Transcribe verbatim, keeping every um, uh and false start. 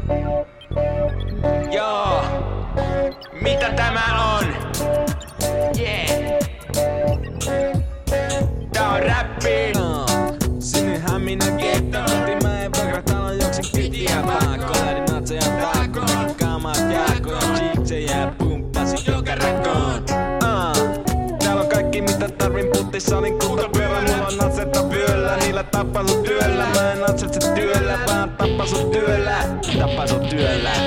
Joo, mitä tämä on? Yeah. Tää on räppi. Uh, Sinnehän minä getto, mutta mä en vuokratalo juoksen kitiä vaan. Kohdin natseja taakkoon, kamat jääkoon, chiksejä pumppasin joka rakoon. Uh, täällä on kaikki mitä tarvin, puttissa olin kultapyöllä. Mulla on natsetta vyöllä, niillä tappaa sut työllä. Mä en natsetse työllä, vaan tappaa sut työllä. Tappaa sut työllä.